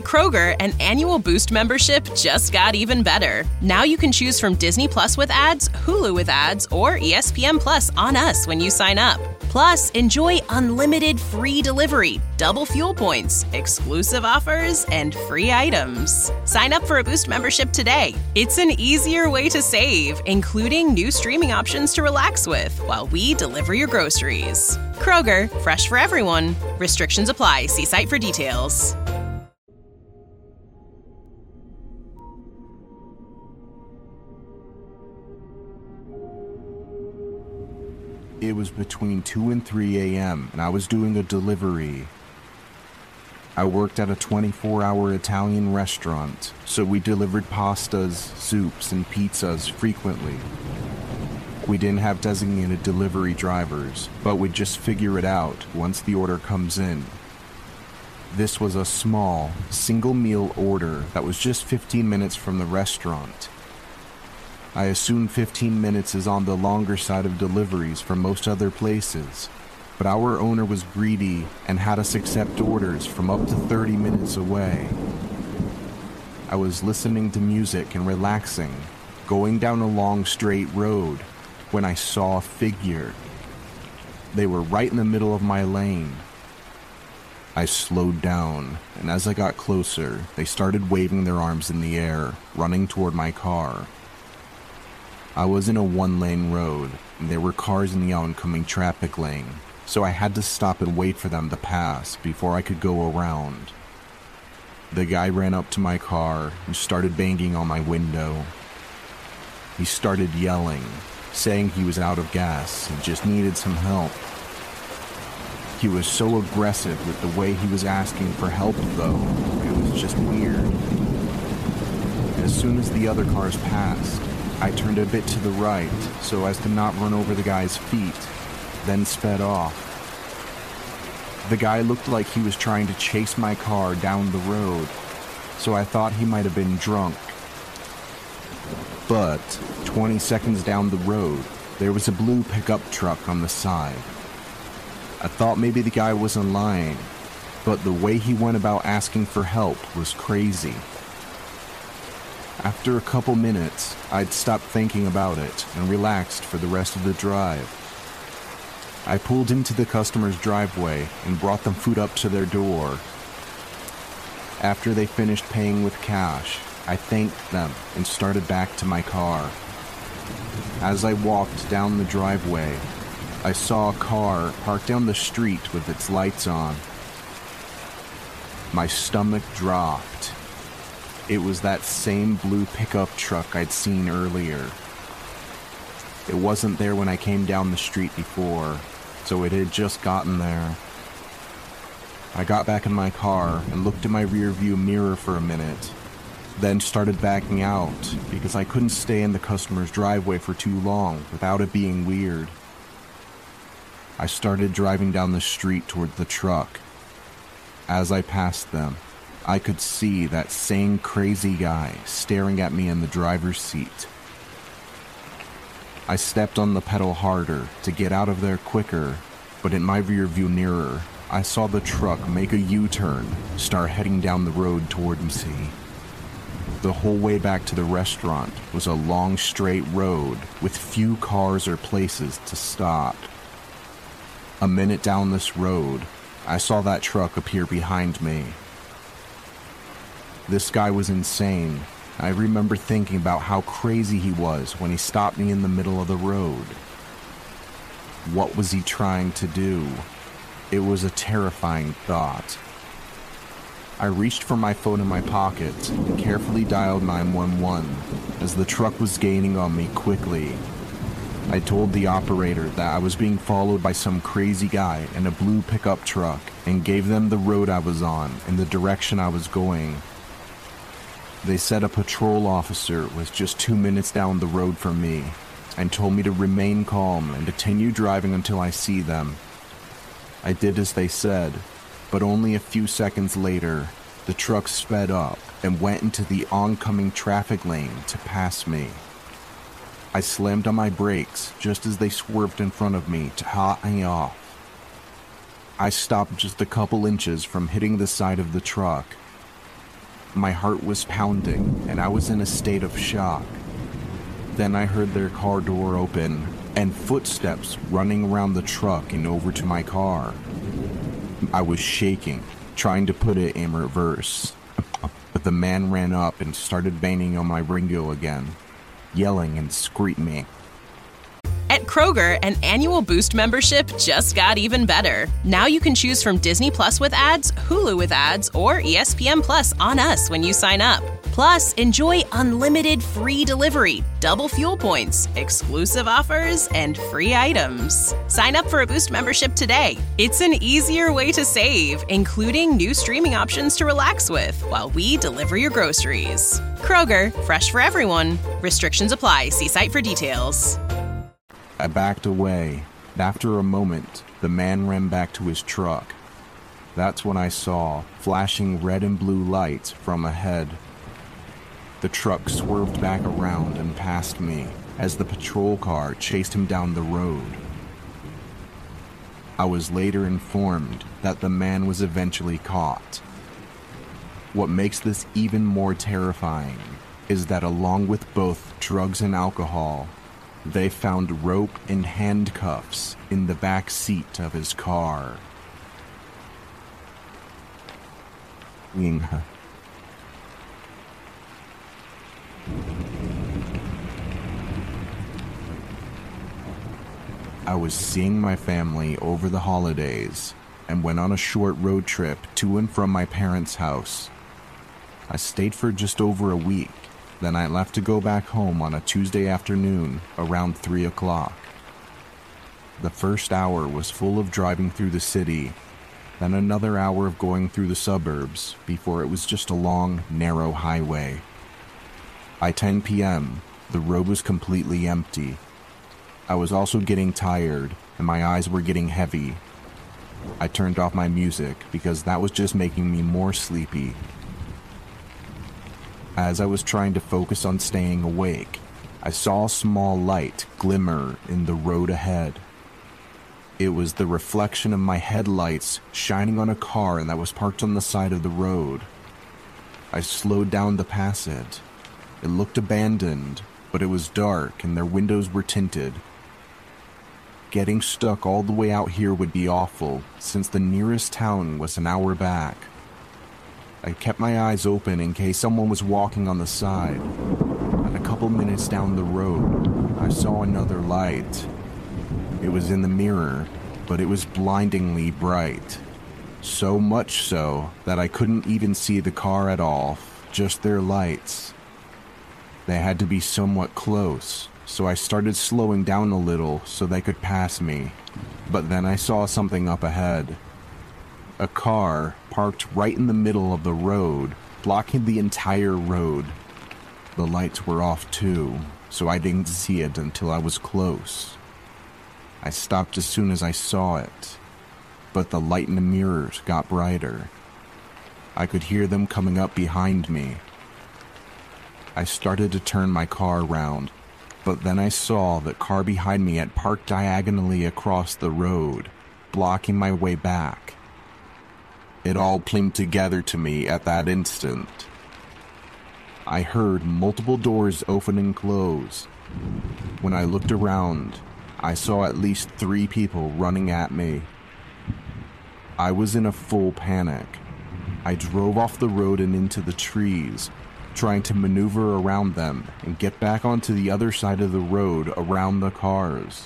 Kroger, an annual Boost membership just got even better. Now you can choose from Disney Plus with ads, Hulu with ads, or ESPN Plus on us when you sign up. Plus, enjoy unlimited free delivery, double fuel points, exclusive offers, and free items. Sign up for a Boost membership today. It's an easier way to save, including new streaming options to relax with while we deliver your groceries. Kroger, fresh for everyone. Restrictions apply. See site for details. It was between 2 and 3 a.m. and I was doing a delivery. I worked at a 24-hour Italian restaurant, so we delivered pastas, soups, and pizzas frequently. We didn't have designated delivery drivers, but we'd just figure it out once the order comes in. This was a small, single-meal order that was just 15 minutes from the restaurant. I assume 15 minutes is on the longer side of deliveries for most other places, but our owner was greedy and had us accept orders from up to 30 minutes away. I was listening to music and relaxing, going down a long straight road, when I saw a figure. They were right in the middle of my lane. I slowed down, and as I got closer, they started waving their arms in the air, running toward my car. I was in a one-lane road, and there were cars in the oncoming traffic lane, so I had to stop and wait for them to pass before I could go around. The guy ran up to my car and started banging on my window. He started yelling, saying he was out of gas and just needed some help. He was so aggressive with the way he was asking for help, though. It was just weird. As soon as the other cars passed, I turned a bit to the right so as to not run over the guy's feet, then sped off. The guy looked like he was trying to chase my car down the road, so I thought he might have been drunk. But 20 seconds down the road, there was a blue pickup truck on the side. I thought maybe the guy wasn't lying, but the way he went about asking for help was crazy. After a couple minutes, I'd stopped thinking about it and relaxed for the rest of the drive. I pulled into the customer's driveway and brought them food up to their door. After they finished paying with cash, I thanked them and started back to my car. As I walked down the driveway, I saw a car parked down the street with its lights on. My stomach dropped. It was that same blue pickup truck I'd seen earlier. It wasn't there when I came down the street before, so it had just gotten there. I got back in my car and looked in my rearview mirror for a minute, then started backing out because I couldn't stay in the customer's driveway for too long without it being weird. I started driving down the street toward the truck. As I passed them, I could see that same crazy guy staring at me in the driver's seat. I stepped on the pedal harder to get out of there quicker, but in my rearview mirror, I saw the truck make a U-turn, start heading down the road toward me. The whole way back to the restaurant was a long straight road with few cars or places to stop. A minute down this road, I saw that truck appear behind me. This guy was insane. I remember thinking about how crazy he was when he stopped me in the middle of the road. What was he trying to do? It was a terrifying thought. I reached for my phone in my pocket and carefully dialed 911 as the truck was gaining on me quickly. I told the operator that I was being followed by some crazy guy in a blue pickup truck and gave them the road I was on and the direction I was going. They said a patrol officer was just 2 minutes down the road from me and told me to remain calm and continue driving until I see them. I did as they said, but only a few seconds later, the truck sped up and went into the oncoming traffic lane to pass me. I slammed on my brakes just as they swerved in front of me to cut me off. I stopped just a couple inches from hitting the side of the truck. My heart was pounding, and I was in a state of shock. Then I heard their car door open, and footsteps running around the truck and over to my car. I was shaking, trying to put it in reverse. But the man ran up and started banging on my window again, yelling and screaming. At Kroger, an annual Boost membership just got even better. Now you can choose from Disney Plus with ads, Hulu with ads, or ESPN Plus on us when you sign up. Plus, enjoy unlimited free delivery, double fuel points, exclusive offers, and free items. Sign up for a Boost membership today. It's an easier way to save, including new streaming options to relax with while we deliver your groceries. Kroger, fresh for everyone. Restrictions apply. See site for details. I backed away, and after a moment, the man ran back to his truck. That's when I saw flashing red and blue lights from ahead. The truck swerved back around and past me as the patrol car chased him down the road. I was later informed that the man was eventually caught. What makes this even more terrifying is that along with both drugs and alcohol, they found rope and handcuffs in the back seat of his car. I was seeing my family over the holidays and went on a short road trip to and from my parents' house. I stayed for just over a week. Then I left to go back home on a Tuesday afternoon around 3 o'clock. The first hour was full of driving through the city, then another hour of going through the suburbs before it was just a long, narrow highway. By 10 p.m., the road was completely empty. I was also getting tired, and my eyes were getting heavy. I turned off my music because that was just making me more sleepy. As I was trying to focus on staying awake, I saw a small light glimmer in the road ahead. It was the reflection of my headlights shining on a car that was parked on the side of the road. I slowed down to pass it. It looked abandoned, but it was dark and their windows were tinted. Getting stuck all the way out here would be awful, since the nearest town was an hour back. I kept my eyes open in case someone was walking on the side. And a couple minutes down the road, I saw another light. It was in the mirror, but it was blindingly bright. So much so that I couldn't even see the car at all, just their lights. They had to be somewhat close, so I started slowing down a little so they could pass me. But then I saw something up ahead. A car parked right in the middle of the road, blocking the entire road. The lights were off too, so I didn't see it until I was close. I stopped as soon as I saw it, but the light in the mirrors got brighter. I could hear them coming up behind me. I started to turn my car around, but then I saw the car behind me had parked diagonally across the road, blocking my way back. It all came together to me at that instant. I heard multiple doors open and close. When I looked around, I saw at least 3 people running at me. I was in a full panic. I drove off the road and into the trees, trying to maneuver around them and get back onto the other side of the road around the cars.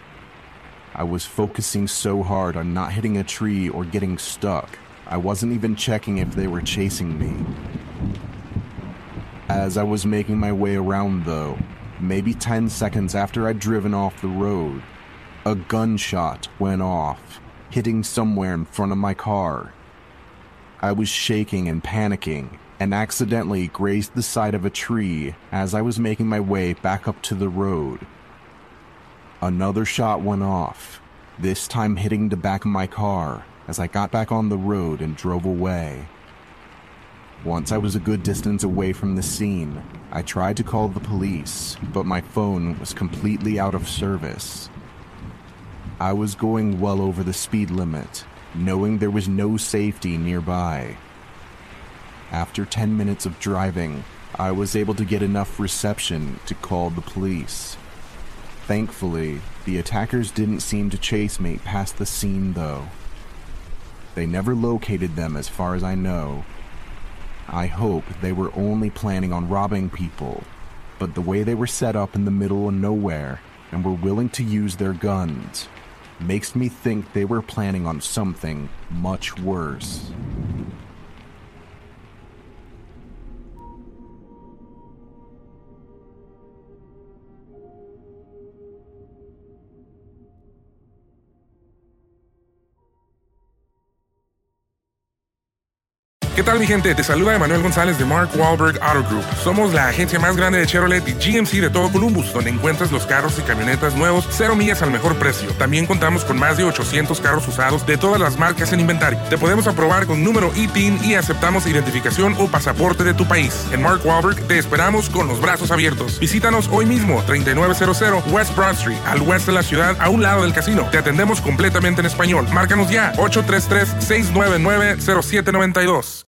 I was focusing so hard on not hitting a tree or getting stuck, I wasn't even checking if they were chasing me. As I was making my way around though, maybe 10 seconds after I'd driven off the road, a gunshot went off, hitting somewhere in front of my car. I was shaking and panicking, and accidentally grazed the side of a tree as I was making my way back up to the road. Another shot went off, this time hitting the back of my car as I got back on the road and drove away. Once I was a good distance away from the scene, I tried to call the police, but my phone was completely out of service. I was going well over the speed limit, knowing there was no safety nearby. After 10 minutes of driving, I was able to get enough reception to call the police. Thankfully, the attackers didn't seem to chase me past the scene though. They never located them as far as I know. I hope they were only planning on robbing people, but the way they were set up in the middle of nowhere and were willing to use their guns makes me think they were planning on something much worse. ¿Qué tal, mi gente? Te saluda Emanuel González de Mark Wahlberg Auto Group. Somos la agencia más grande de Chevrolet y GMC de todo Columbus, donde encuentras los carros y camionetas nuevos, 0 millas al mejor precio. También contamos con más de 800 carros usados de todas las marcas en inventario. Te podemos aprobar con número ITIN y aceptamos identificación o pasaporte de tu país. En Mark Wahlberg te esperamos con los brazos abiertos. Visítanos hoy mismo, 3900 West Broad Street, al oeste de la ciudad, a un lado del casino. Te atendemos completamente en español. Márcanos ya, 833-699-0792.